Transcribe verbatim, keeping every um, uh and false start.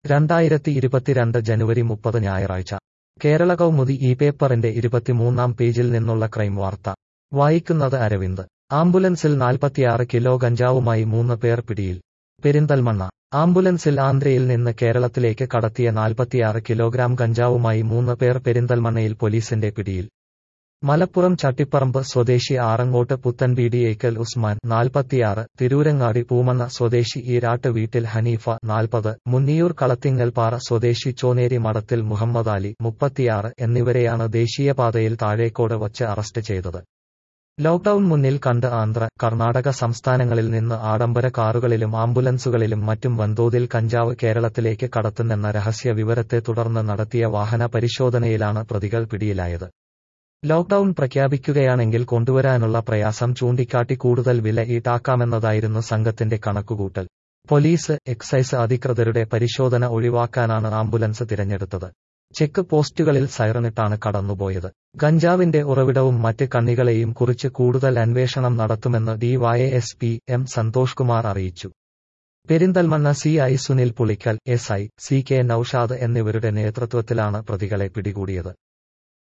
രണ്ടായിരത്തി ഇരുപത്തിരണ്ട് ജനുവരി മുപ്പത് ഞായറാഴ്ച കേരള കൗമുദി ഈ പേപ്പറിന്റെ ഇരുപത്തിമൂന്നാം പേജിൽ നിന്നുള്ള ക്രൈം വാർത്ത വായിക്കുന്നത് അരവിന്ദ്. ആംബുലൻസിൽ നാൽപ്പത്തിയാറ് കിലോ ഗഞ്ചാവുമായി മൂന്ന് പേർ പിടിയിൽ. പെരിന്തൽമണ്ണ. ആംബുലൻസിൽ ആന്ധ്രയിൽ നിന്ന് കേരളത്തിലേക്ക് കടത്തിയ നാൽപ്പത്തിയാറ് കിലോഗ്രാം ഗഞ്ചാവുമായി മൂന്ന് പേർ പെരിന്തൽമണ്ണയിൽ പോലീസിന്റെ പിടിയിൽ. മലപ്പുറം ചട്ടിപ്പറമ്പ് സ്വദേശി ആറങ്ങോട്ട് പുത്തൻപീടിയേക്കൽ ഉസ്മാൻ നാൽപ്പത്തിയാറ്, തിരൂരങ്ങാടി പൂമണ്ണ സ്വദേശി ഈരാട്ട് വീട്ടിൽ ഹനീഫ നാൽപ്പത്, മുന്നിയൂർ കളത്തിങ്ങൽപ്പാറ സ്വദേശി ചോനേരി മഠത്തിൽ മുഹമ്മദ് അലി മുപ്പത്തിയാറ് എന്നിവരെയാണ് ദേശീയപാതയിൽ താഴേക്കോട് വച്ച് അറസ്റ്റ് ചെയ്തത്. ലോക്ഡൌൺ മുന്നിൽ കണ്ട് ആന്ധ്ര, കർണാടക സംസ്ഥാനങ്ങളിൽ നിന്ന് ആഡംബര കാറുകളിലും ആംബുലൻസുകളിലും മറ്റും വൻതോതിൽ കഞ്ചാവ് കേരളത്തിലേക്ക് കടത്തുന്നെന്ന രഹസ്യ വിവരത്തെ തുടർന്ന് നടത്തിയ വാഹന പരിശോധനയിലാണ് പ്രതികൾ പിടിയിലായത്. ലോക്ഡൌൺ പ്രഖ്യാപിക്കുകയാണെങ്കിൽ കൊണ്ടുവരാനുള്ള പ്രയാസം ചൂണ്ടിക്കാട്ടി കൂടുതൽ വില ഈടാക്കാമെന്നതായിരുന്നു സംഘത്തിന്റെ കണക്കുകൂട്ടൽ. പോലീസ്, എക്സൈസ് അധികൃതരുടെ പരിശോധന ഒഴിവാക്കാനാണ് ആംബുലൻസ് തിരഞ്ഞെടുത്തത്. ചെക്ക് പോസ്റ്റുകളിൽ സൈറണിട്ടാണ് കടന്നുപോയത്. ഗഞ്ചാവിന്റെ ഉറവിടവും മറ്റ് കണ്ണികളെയും കുറിച്ച് കൂടുതൽ അന്വേഷണം നടത്തുമെന്ന് ഡിവൈഎസ്പി എം സന്തോഷ് കുമാർ അറിയിച്ചു. Perinthalmanna C I Sunil Pulikkal, S I C K Noushad എന്നിവരുടെ നേതൃത്വത്തിലാണ് പ്രതികളെ പിടികൂടിയത്.